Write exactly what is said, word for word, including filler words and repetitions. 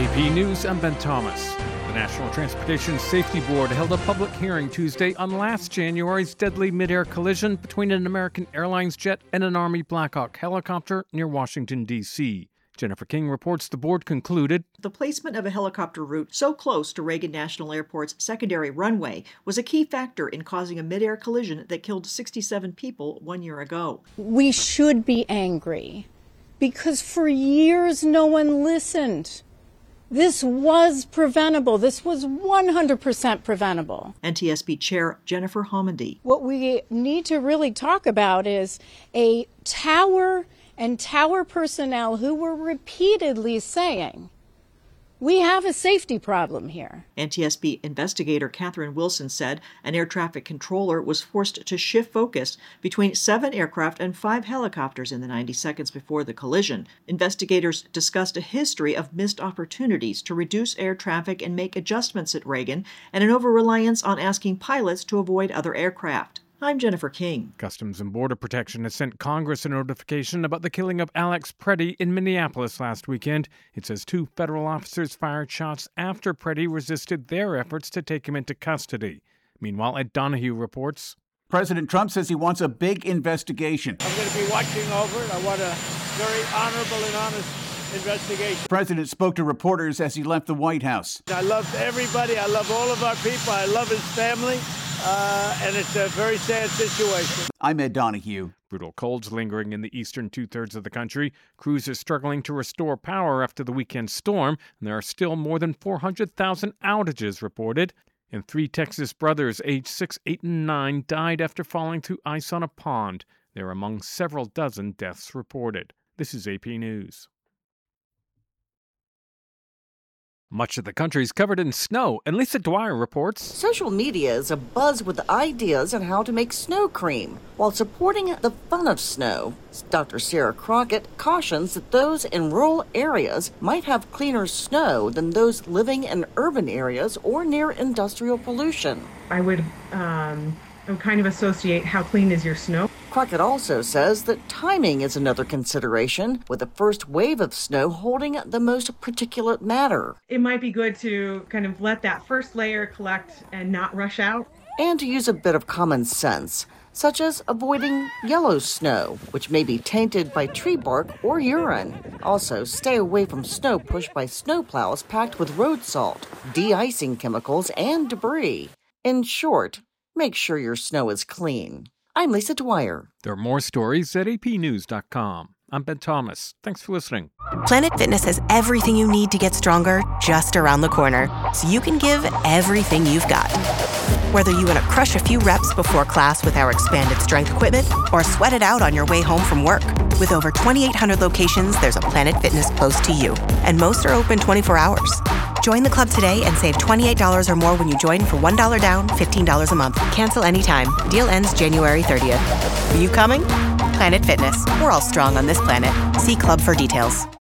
A P News, I'm Ben Thomas. The National Transportation Safety Board held a public hearing Tuesday on last January's deadly mid-air collision between an American Airlines jet and an Army Black Hawk helicopter near Washington, D C Jennifer King reports the board concluded the placement of a helicopter route so close to Reagan National Airport's secondary runway was a key factor in causing a mid-air collision that killed sixty-seven people one year ago. We should be angry because for years no one listened. This was preventable. This was one hundred percent preventable. N T S B Chair Jennifer Homendy. What we need to really talk about is a tower and tower personnel who were repeatedly saying, we have a safety problem here. N T S B investigator Catherine Wilson said an air traffic controller was forced to shift focus between seven aircraft and five helicopters in the ninety seconds before the collision. Investigators discussed a history of missed opportunities to reduce air traffic and make adjustments at Reagan, and an over-reliance on asking pilots to avoid other aircraft. I'm Jennifer King. Customs and Border Protection has sent Congress a notification about the killing of Alex Preddy in Minneapolis last weekend. It says two federal officers fired shots after Preddy resisted their efforts to take him into custody. Meanwhile, Ed Donahue reports. President Trump says he wants a big investigation. I'm going to be watching over it. I want a very honorable and honest investigation. The president spoke to reporters as he left the White House. I love everybody. I love all of our people. I love his family. Uh, and it's a very sad situation. I'm Ed Donahue. Brutal colds lingering in the eastern two-thirds of the country. Crews are struggling to restore power after the weekend storm, and there are still more than four hundred thousand outages reported. And three Texas brothers, aged six, eight, and nine, died after falling through ice on a pond. They're among several dozen deaths reported. This is A P News. Much of the country is covered in snow, and Lisa Dwyer reports. Social media is abuzz with ideas on how to make snow cream while supporting the fun of snow. Doctor Sarah Crockett cautions that those in rural areas might have cleaner snow than those living in urban areas or near industrial pollution. I would um, I would kind of associate how clean is your snow. Crockett also says that timing is another consideration, with the first wave of snow holding the most particulate matter. It might be good to kind of let that first layer collect and not rush out. And to use a bit of common sense, such as avoiding yellow snow, which may be tainted by tree bark or urine. Also, stay away from snow pushed by snowplows packed with road salt, de-icing chemicals, and debris. In short, make sure your snow is clean. I'm Lisa Dwyer. There are more stories at A P news dot com. I'm Ben Thomas. Thanks for listening. Planet Fitness has everything you need to get stronger just around the corner, so you can give everything you've got. Whether you want to crush a few reps before class with our expanded strength equipment or sweat it out on your way home from work. With over twenty-eight hundred locations, there's a Planet Fitness close to you, and most are open twenty-four hours. Join the club today and save twenty-eight dollars or more when you join for one dollar down, fifteen dollars a month. Cancel anytime. Deal ends January thirtieth. Are you coming? Planet Fitness. We're all strong on this planet. See club for details.